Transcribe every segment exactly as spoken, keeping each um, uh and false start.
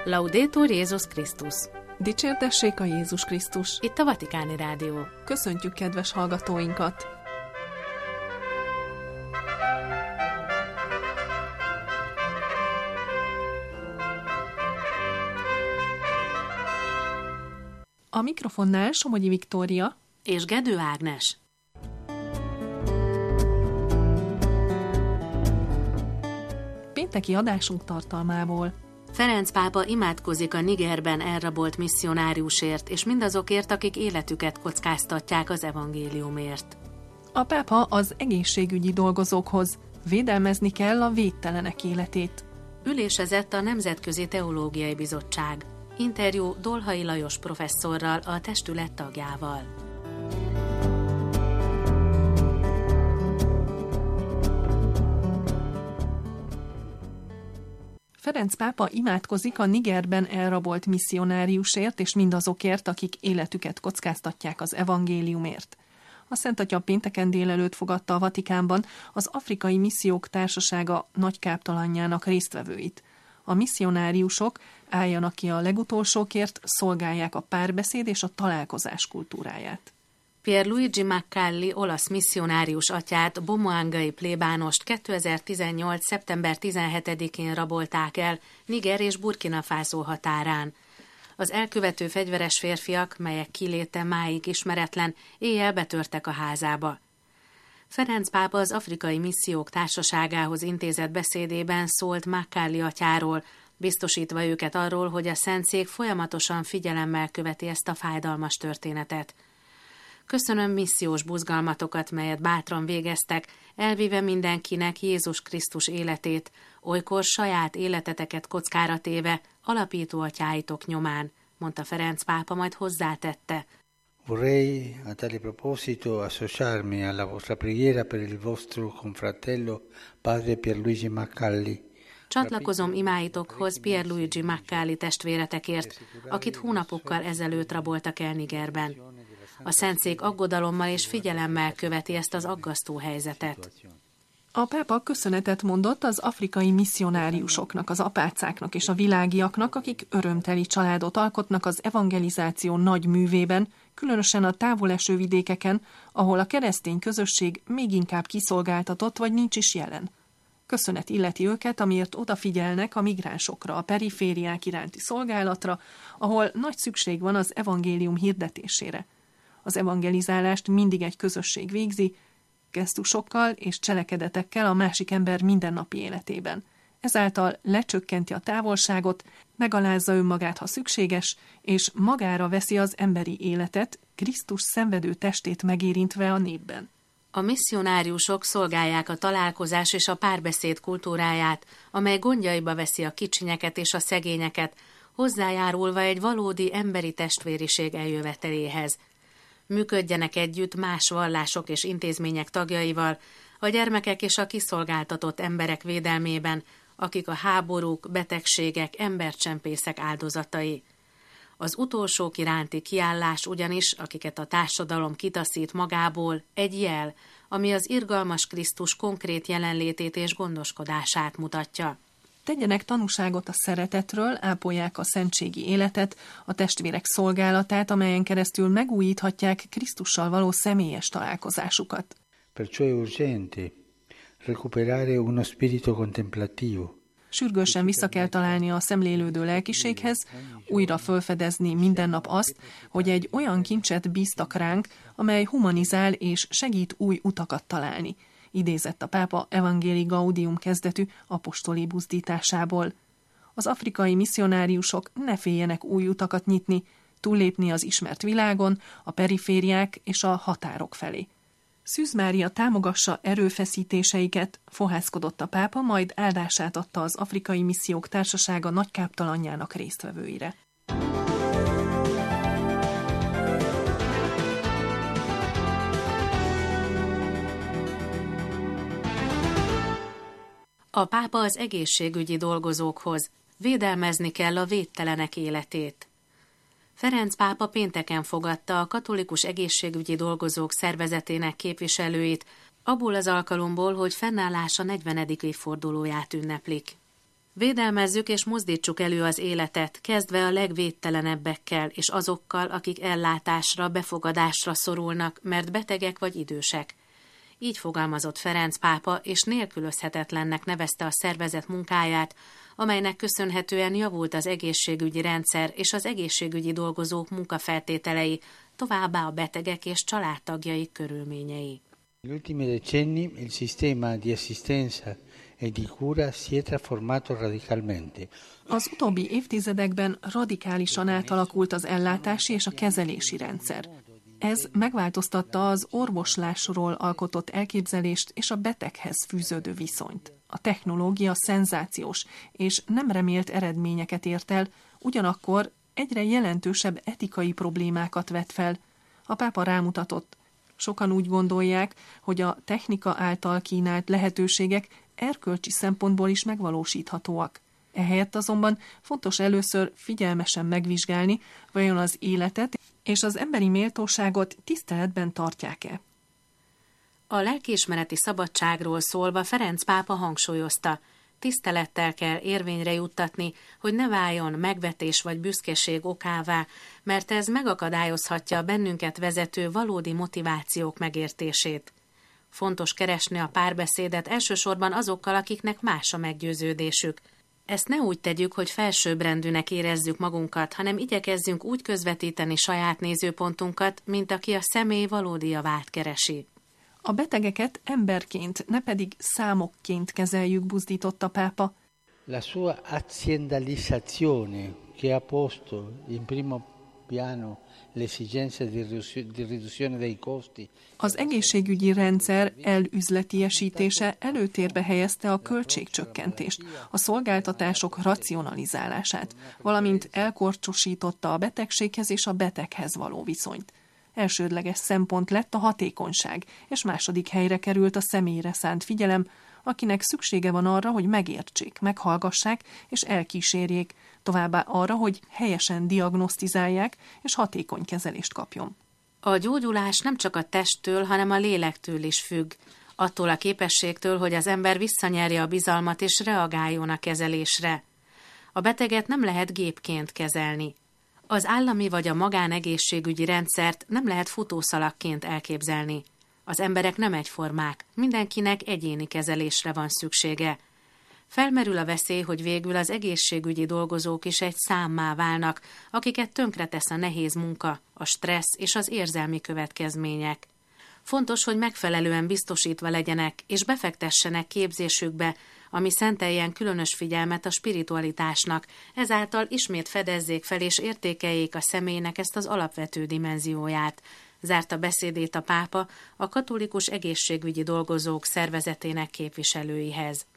Laudetur Jézus Krisztus! Dicsértessék a Jézus Krisztus! Itt a Vatikáni Rádió. Köszöntjük kedves hallgatóinkat! A mikrofonnál Somogyi Viktória és Gedő Ágnes. Pénteki adásunk tartalmából. Ferenc pápa imádkozik a Nigerben elrabolt misszionáriusért, és mindazokért, akik életüket kockáztatják az evangéliumért. A pápa az egészségügyi dolgozókhoz: védelmezni kell a védtelenek életét. Ülésezett a Nemzetközi Teológiai Bizottság. Interjú Dolhai Lajos professzorral, a testület tagjával. Ferenc pápa imádkozik a Nigerben elrabolt misszionáriusért és mindazokért, akik életüket kockáztatják az evangéliumért. A Szent Atya pénteken délelőtt fogadta a Vatikánban az Afrikai Missziók Társasága nagykáptalanjának résztvevőit. A misszionáriusok álljanak ki a legutolsókért, szolgálják a párbeszéd és a találkozás kultúráját. Pierluigi Maccalli olasz misszionárius atyát, bomoangai plébánost kétezer-tizennyolc. szeptember tizenhetedikén rabolták el Niger és Burkina Faso határán. Az elkövető fegyveres férfiak, melyek kiléte máig ismeretlen, éjjel betörtek a házába. Ferenc pápa az Afrikai Missziók Társaságához intézett beszédében szólt Maccalli atyáról, biztosítva őket arról, hogy a Szentszék folyamatosan figyelemmel követi ezt a fájdalmas történetet. Köszönöm missziós buzgalmatokat, melyet bátran végeztek, elvéve mindenkinek Jézus Krisztus életét, olykor saját életeteket kockára téve, alapító atyáitok nyomán, mondta Ferenc pápa, majd hozzátette. Vorrei a tale proposito associarmi alla vostra preghiera per il vostro confratello padre Pierluigi Maccalli. Csatlakozom imáitokhoz Pierluigi Maccalli testvéretekért, akit hónapokkal ezelőtt raboltak el Nigerben. A Szentszék aggodalommal és figyelemmel követi ezt az aggasztó helyzetet. A pápa köszönetet mondott az afrikai misszionáriusoknak, az apácáknak és a világiaknak, akik örömteli családot alkotnak az evangelizáció nagy művében, különösen a távoleső vidékeken, ahol a keresztény közösség még inkább kiszolgáltatott vagy nincs is jelen. Köszönet illeti őket, amiért odafigyelnek a migránsokra, a perifériák iránti szolgálatra, ahol nagy szükség van az evangélium hirdetésére. Az evangelizálást mindig egy közösség végzi, gesztusokkal és cselekedetekkel a másik ember mindennapi életében. Ezáltal lecsökkenti a távolságot, megalázza önmagát, ha szükséges, és magára veszi az emberi életet, Krisztus szenvedő testét megérintve a népben. A misszionáriusok szolgálják a találkozás és a párbeszéd kultúráját, amely gondjaiba veszi a kicsinyeket és a szegényeket, hozzájárulva egy valódi emberi testvériség eljöveteléhez. Működjenek együtt más vallások és intézmények tagjaival, a gyermekek és a kiszolgáltatott emberek védelmében, akik a háborúk, betegségek, embercsempészek áldozatai. Az utolsók iránti kiállás ugyanis, akiket a társadalom kitaszít magából, egy jel, ami az irgalmas Krisztus konkrét jelenlétét és gondoskodását mutatja. Tegyenek tanúságot a szeretetről, ápolják a szentségi életet, a testvérek szolgálatát, amelyen keresztül megújíthatják Krisztussal való személyes találkozásukat. Perciò è urgente recuperare uno spirito contemplativo. Sürgősen vissza kell találni a szemlélődő lelkiséghez, újra felfedezni minden nap azt, hogy egy olyan kincset bíztak ránk, amely humanizál és segít új utakat találni. Idézett a pápa Evangelii Gaudium kezdetű apostoli buzdításából. Az afrikai misszionáriusok ne féljenek új utakat nyitni, túllépni az ismert világon, a perifériák és a határok felé. Szűz Mária támogassa erőfeszítéseiket, fohászkodott a pápa, majd áldását adta az Afrikai Missziók Társasága nagykáptalanjának résztvevőire. A pápa az egészségügyi dolgozókhoz: védelmezni kell a védtelenek életét. Ferenc pápa pénteken fogadta a Katolikus Egészségügyi Dolgozók Szervezetének képviselőit, abból az alkalomból, hogy fennállása negyvenedik évfordulóját ünneplik. Védelmezzük és mozdítsuk elő az életet, kezdve a legvédtelenebbekkel és azokkal, akik ellátásra, befogadásra szorulnak, mert betegek vagy idősek. Így fogalmazott Ferenc pápa, és nélkülözhetetlennek nevezte a szervezet munkáját, amelynek köszönhetően javult az egészségügyi rendszer és az egészségügyi dolgozók munkafeltételei, továbbá a betegek és családtagjai körülményei. Negli ultimi decenni il sistema di assistenza e di cura si è trasformato radicalmente. Az utóbbi évtizedekben radikálisan átalakult az ellátási és a kezelési rendszer. Ez megváltoztatta az orvoslásról alkotott elképzelést és a beteghez fűződő viszonyt. A technológia szenzációs és nem remélt eredményeket ért el, ugyanakkor egyre jelentősebb etikai problémákat vet fel. A pápa rámutatott. Sokan úgy gondolják, hogy a technika által kínált lehetőségek erkölcsi szempontból is megvalósíthatóak. Ehelyett azonban fontos először figyelmesen megvizsgálni, vajon az életet és az emberi méltóságot tiszteletben tartják-e. A lelkiismereti szabadságról szólva Ferenc pápa hangsúlyozta, tisztelettel kell érvényre juttatni, hogy ne váljon megvetés vagy büszkeség okává, mert ez megakadályozhatja a bennünket vezető valódi motivációk megértését. Fontos keresni a párbeszédet elsősorban azokkal, akiknek más a meggyőződésük. Ezt ne úgy tegyük, hogy felsőbbrendűnek érezzük magunkat, hanem igyekezzünk úgy közvetíteni saját nézőpontunkat, mint aki a személy valódi javát keresi. A betegeket emberként, ne pedig számokként kezeljük, buzdított a pápa. La sua aziendalizzazione che ha posto in primo piano le esigenze di riduzione dei costi. Az egészségügyi rendszer elüzletiesítése előtérbe helyezte a költségcsökkentést, a szolgáltatások racionalizálását, valamint elkorcsosította a betegséghez és a beteghez való viszonyt. Elsődleges szempont lett a hatékonyság, és második helyre került a személyre szánt figyelem, akinek szüksége van arra, hogy megértsék, meghallgassák és elkísérjék, továbbá arra, hogy helyesen diagnosztizálják és hatékony kezelést kapjon. A gyógyulás nem csak a testtől, hanem a lélektől is függ, attól a képességtől, hogy az ember visszanyerje a bizalmat és reagáljon a kezelésre. A beteget nem lehet gépként kezelni. Az állami vagy a magánegészségügyi rendszert nem lehet futószalagként elképzelni. Az emberek nem egyformák, mindenkinek egyéni kezelésre van szüksége. Felmerül a veszély, hogy végül az egészségügyi dolgozók is egy számmá válnak, akiket tönkretesz a nehéz munka, a stressz és az érzelmi következmények. Fontos, hogy megfelelően biztosítva legyenek és befektessenek képzésükbe, ami szenteljen különös figyelmet a spiritualitásnak, ezáltal ismét fedezzék fel és értékeljék a személynek ezt az alapvető dimenzióját. Zárta beszédét a pápa a katolikus egészségügyi dolgozók szervezetének képviselőihez.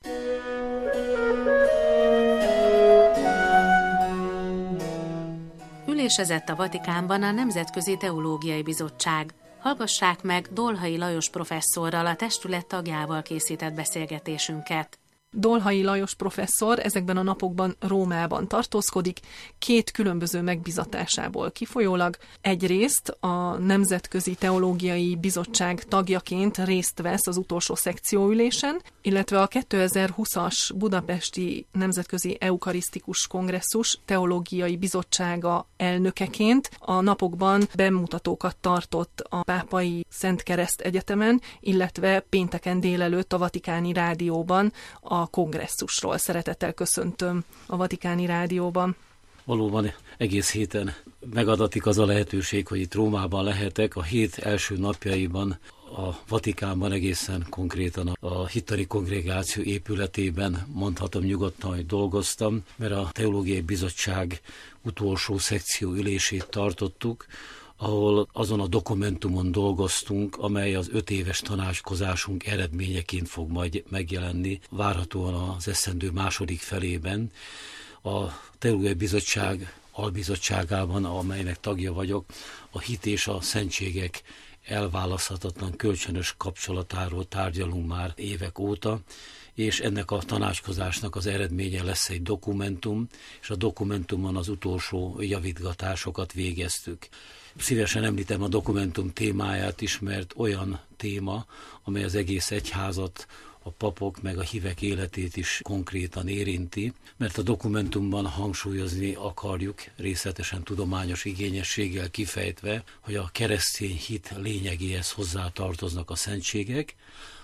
Ülésezett a Vatikánban a Nemzetközi Teológiai Bizottság. Hallgassák meg Dolhai Lajos professzorral, a testület tagjával készített beszélgetésünket. Dolhai Lajos professzor ezekben a napokban Rómában tartózkodik, két különböző megbizatásából kifolyólag. Egyrészt a Nemzetközi Teológiai Bizottság tagjaként részt vesz az utolsó szekcióülésen, illetve a kétezer-húszas Budapesti Nemzetközi Eukarisztikus Kongresszus Teológiai Bizottsága elnökeként a napokban bemutatókat tartott a Pápai Szent Kereszt Egyetemen, illetve pénteken délelőtt a Vatikáni Rádióban a a kongresszusról. Szeretettel köszöntöm a Vatikáni Rádióban. Valóban egész héten megadatik az a lehetőség, hogy itt Rómában lehetek. A hét első napjaiban a Vatikánban egészen konkrétan a Hittani Kongregáció épületében mondhatom nyugodtan, hogy dolgoztam, mert a Teológiai Bizottság utolsó szekció ülését tartottuk, ahol azon a dokumentumon dolgoztunk, amely az öt éves tanácskozásunk eredményeként fog majd megjelenni, várhatóan az esztendő második felében. A Teológiai Bizottság albizottságában, amelynek tagja vagyok, a hit és a szentségek elválaszthatatlan kölcsönös kapcsolatáról tárgyalunk már évek óta, és ennek a tanácskozásnak az eredménye lesz egy dokumentum, és a dokumentumon az utolsó javítgatásokat végeztük. Szívesen említem a dokumentum témáját is, mert olyan téma, amely az egész egyházat a papok meg a hívek életét is konkrétan érinti, mert a dokumentumban hangsúlyozni akarjuk, részletesen tudományos igényességgel kifejtve, hogy a keresztény hit lényegéhez hozzátartoznak a szentségek,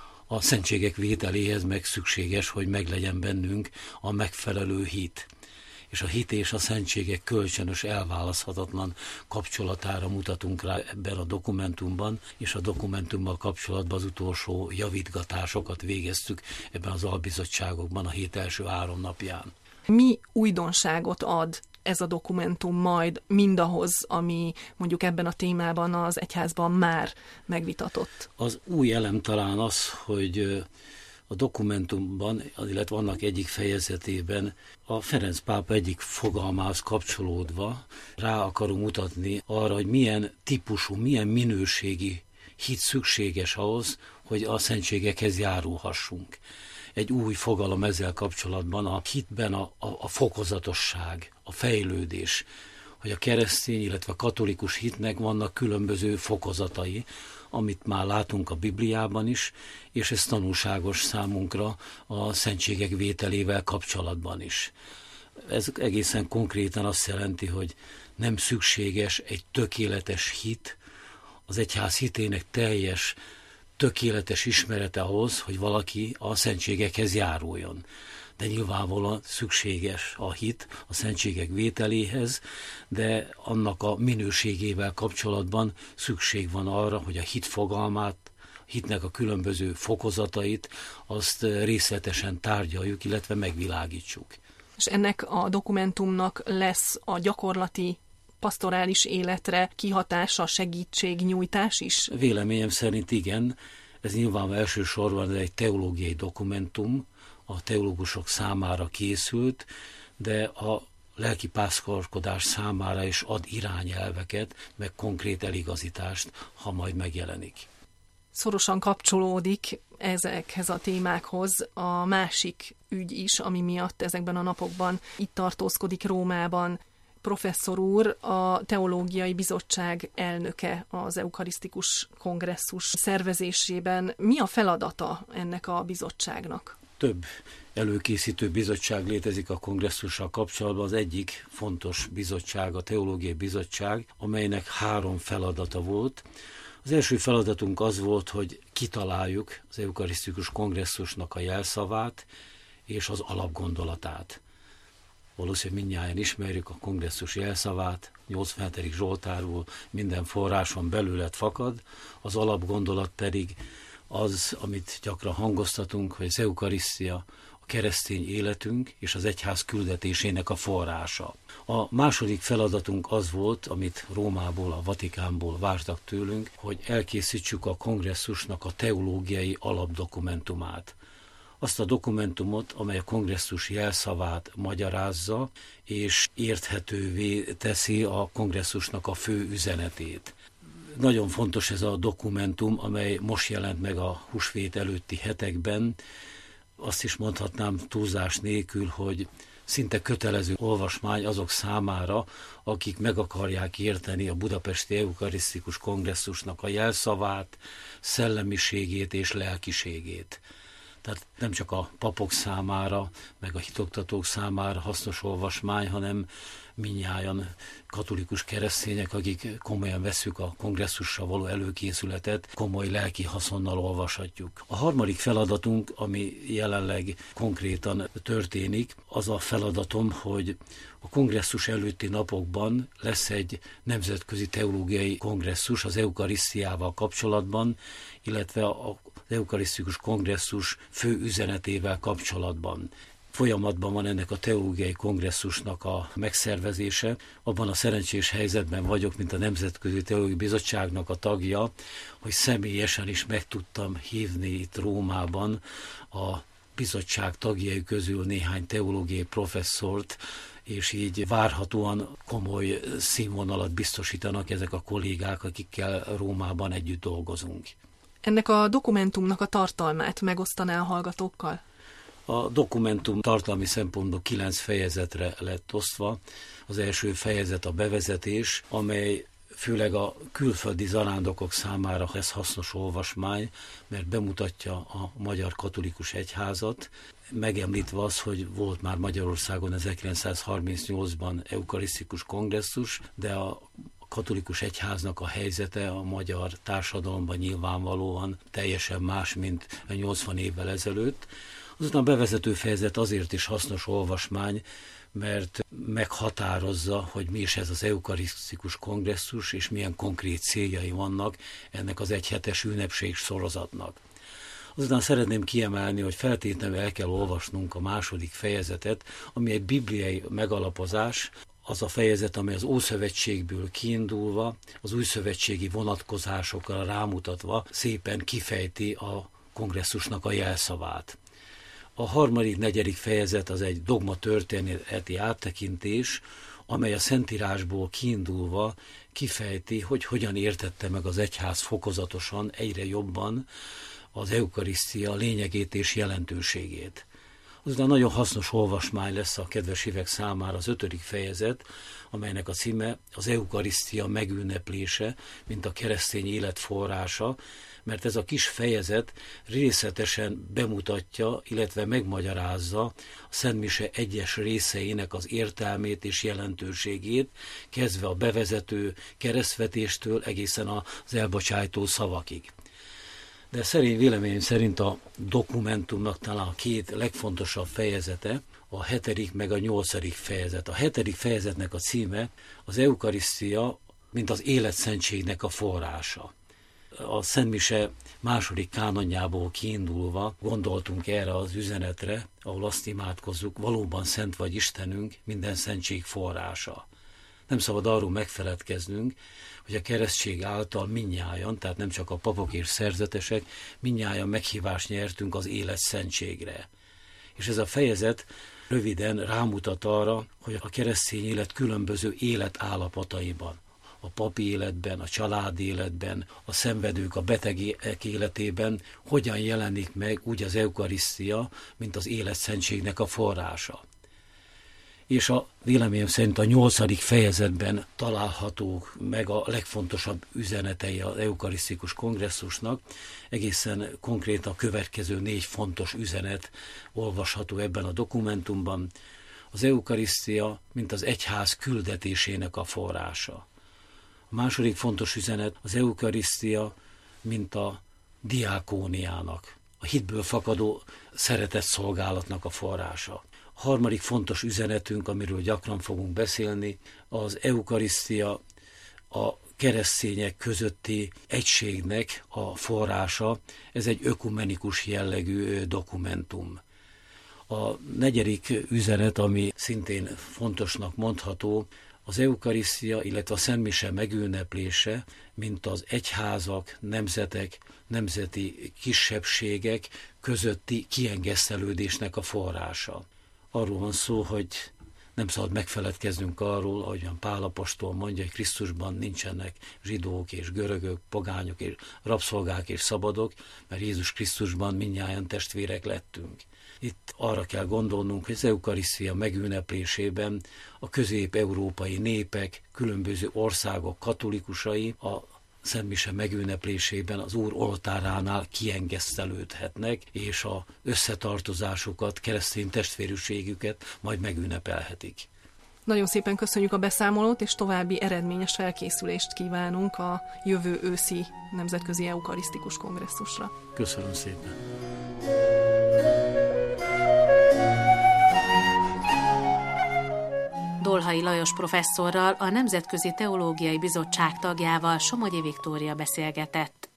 a szentségek vételéhez meg szükséges, hogy meglegyen bennünk a megfelelő hit. És a hit és a szentségek kölcsönös, elválaszthatatlan kapcsolatára mutatunk rá ebben a dokumentumban, és a dokumentummal kapcsolatban az utolsó javítgatásokat végeztük ebben az albizottságokban a hét első három napján. Mi újdonságot ad ez a dokumentum majd mindahhoz, ami mondjuk ebben a témában az egyházban már megvitatott? Az új elem talán az, hogy a dokumentumban, illetve annak egyik fejezetében a Ferenc pápa egyik fogalmához kapcsolódva rá akarunk mutatni arra, hogy milyen típusú, milyen minőségi hit szükséges ahhoz, hogy a szentségekhez járulhassunk. Egy új fogalom ezzel kapcsolatban a hitben a, a, a fokozatosság, a fejlődés, hogy a keresztény, illetve a katolikus hitnek vannak különböző fokozatai, amit már látunk a Bibliában is, és ez tanulságos számunkra a szentségek vételével kapcsolatban is. Ez egészen konkrétan azt jelenti, hogy nem szükséges egy tökéletes hit, az egyház hitének teljes, tökéletes ismerete ahhoz, hogy valaki a szentségekhez járuljon. De nyilvánvalóan szükséges a hit a szentségek vételéhez, de annak a minőségével kapcsolatban szükség van arra, hogy a hit fogalmát, hitnek a különböző fokozatait, azt részletesen tárgyaljuk, illetve megvilágítsuk. És ennek a dokumentumnak lesz a gyakorlati pastorális életre kihatása, segítségnyújtás is? Véleményem szerint igen. Ez nyilván elsősorban egy teológiai dokumentum, a teológusok számára készült, de a lelkipásztorkodás számára is ad irányelveket, meg konkrét eligazítást, ha majd megjelenik. Szorosan kapcsolódik ezekhez a témákhoz a másik ügy is, ami miatt ezekben a napokban itt tartózkodik Rómában. Professzor úr, a Teológiai Bizottság elnöke az Eukarisztikus Kongresszus szervezésében. Mi a feladata ennek a bizottságnak? Több előkészítő bizottság létezik a kongresszussal kapcsolatban. Az egyik fontos bizottság, a Teológiai Bizottság, amelynek három feladata volt. Az első feladatunk az volt, hogy kitaláljuk az Eukarisztikus Kongresszusnak a jelszavát és az alapgondolatát. Valószínűleg mindnyájan ismerjük a kongresszus jelszavát, nyolcvanhetedik Zsoltárból minden forráson belőled fakad, az alapgondolat pedig az, amit gyakran hangoztatunk, hogy az eukarisztia a keresztény életünk és az egyház küldetésének a forrása. A második feladatunk az volt, amit Rómából, a Vatikánból vártak tőlünk, hogy elkészítsük a kongresszusnak a teológiai alapdokumentumát. Azt a dokumentumot, amely a kongresszus jelszavát magyarázza, és érthetővé teszi a kongresszusnak a fő üzenetét. Nagyon fontos ez a dokumentum, amely most jelent meg a húsvét előtti hetekben. Azt is mondhatnám túlzás nélkül, hogy szinte kötelező olvasmány azok számára, akik meg akarják érteni a Budapesti Eukarisztikus Kongresszusnak a jelszavát, szellemiségét és lelkiségét. Tehát nem csak a papok számára, meg a hitoktatók számára hasznos olvasmány, hanem mindnyájan katolikus keresztények, akik komolyan vesszük a kongresszussal való előkészületet, komoly lelki haszonnal olvashatjuk. A harmadik feladatunk, ami jelenleg konkrétan történik, az a feladatom, hogy a kongresszus előtti napokban lesz egy nemzetközi teológiai kongresszus az eukarisztiával kapcsolatban, illetve a az Eukarisztikus Kongresszus fő üzenetével kapcsolatban. Folyamatban van ennek a teológiai kongresszusnak a megszervezése. Abban a szerencsés helyzetben vagyok, mint a Nemzetközi Teológiai Bizottságnak a tagja, hogy személyesen is meg tudtam hívni itt Rómában a bizottság tagjai közül néhány teológiai professzort, és így várhatóan komoly színvonalat biztosítanak ezek a kollégák, akikkel Rómában együtt dolgozunk. Ennek a dokumentumnak a tartalmát megosztaná a hallgatókkal? A dokumentum tartalmi szempontból kilenc fejezetre lett osztva. Az első fejezet a bevezetés, amely főleg a külföldi zarándokok számára ez hasznos olvasmány, mert bemutatja a Magyar Katolikus Egyházat, megemlítve az, hogy volt már Magyarországon ezerkilencszázharmincnyolcban eukarisztikus kongresszus, de a katolikus egyháznak a helyzete a magyar társadalomban nyilvánvalóan teljesen más, mint nyolcvan évvel ezelőtt. Azután a bevezető fejezet azért is hasznos olvasmány, mert meghatározza, hogy mi is ez az eukarisztikus kongresszus, és milyen konkrét céljai vannak ennek az egyhetes ünnepség sorozatnak. Azután szeretném kiemelni, hogy feltétlenül el kell olvasnunk a második fejezetet, ami egy bibliai megalapozás, az a fejezet, amely az Ószövetségből kiindulva, az újszövetségi vonatkozásokra rámutatva szépen kifejti a kongresszusnak a jelszavát. A harmadik, negyedik fejezet az egy dogma történeti áttekintés, amely a Szentírásból kiindulva kifejti, hogy hogyan értette meg az egyház fokozatosan, egyre jobban az eukarisztia lényegét és jelentőségét. Azután nagyon hasznos olvasmány lesz a kedves hívek számára az ötödik fejezet, amelynek a címe az eukarisztia megünneplése, mint a keresztény élet forrása, mert ez a kis fejezet részletesen bemutatja, illetve megmagyarázza a Szentmise egyes részeinek az értelmét és jelentőségét, kezdve a bevezető keresztvetéstől egészen az elbocsájtó szavakig. De szerint véleményem szerint a dokumentumnak talán a két legfontosabb fejezete, a hetedik meg a nyolcadik fejezet. A hetedik fejezetnek a címe az eukarisztia, mint az életszentségnek a forrása. A Szentmise második kánonjából kiindulva gondoltunk erre az üzenetre, ahol azt imádkozzuk, valóban szent vagy Istenünk, minden szentség forrása. Nem szabad arról megfeledkeznünk, hogy a keresztség által mindnyájan, tehát nem csak a papok és szerzetesek, mindnyájan meghívást nyertünk az élet szentségre. És ez a fejezet röviden rámutat arra, hogy a keresztény élet különböző életállapotaiban, a papi életben, a család életben, a szenvedők, a betegek életében hogyan jelenik meg úgy az eukarisztia, mint az életszentségnek a forrása. És a véleményem szerint a nyolcadik fejezetben találhatók meg a legfontosabb üzenetei az eukarisztikus kongresszusnak. Egészen konkrét a következő négy fontos üzenet olvasható ebben a dokumentumban. Az eukarisztia, mint az egyház küldetésének a forrása. A második fontos üzenet az eukarisztia, mint a diákóniának, a hitből fakadó szeretett szolgálatnak a forrása. A harmadik fontos üzenetünk, amiről gyakran fogunk beszélni, az eukarisztia a keresztények közötti egységnek a forrása. Ez egy ökumenikus jellegű dokumentum. A negyedik üzenet, ami szintén fontosnak mondható, az eukarisztia, illetve a szentmise megünneplése, mint az egyházak, nemzetek, nemzeti kisebbségek közötti kiengesztelődésnek a forrása. Arról van szó, hogy nem szabad megfeledkeznünk arról, ahogyan Pál apostol mondja, hogy Krisztusban nincsenek zsidók és görögök, pogányok és rabszolgák és szabadok, mert Jézus Krisztusban mindnyájan testvérek lettünk. Itt arra kell gondolnunk, hogy az eukarisztia megünneplésében a közép-európai népek, különböző országok katolikusai a szentmise megünneplésében az Úr oltáránál kiengesztelődhetnek, és az összetartozásukat, keresztény testvérűségüket majd megünnepelhetik. Nagyon szépen köszönjük a beszámolót, és további eredményes felkészülést kívánunk a jövő őszi Nemzetközi Eukarisztikus Kongresszusra. Köszönöm szépen! Dolhai Lajos professzorral, a Nemzetközi Teológiai Bizottság tagjával Somogyi Viktória beszélgetett.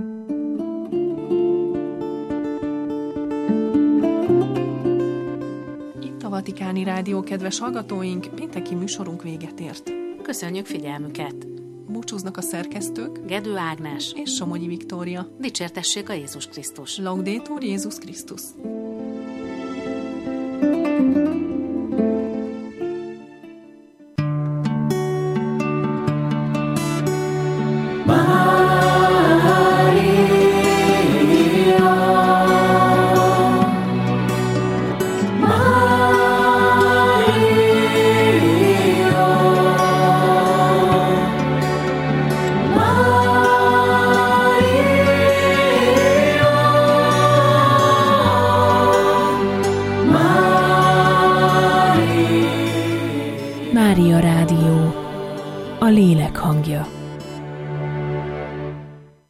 Itt a Vatikáni Rádió, kedves hallgatóink, pénteki műsorunk véget ért. Köszönjük figyelmüket! Búcsúznak a szerkesztők, Gedő Ágnes és Somogyi Viktória. Dicsértessék a Jézus Krisztus! Laudetur Jézus Krisztus! Mária Rádió, a lélek hangja.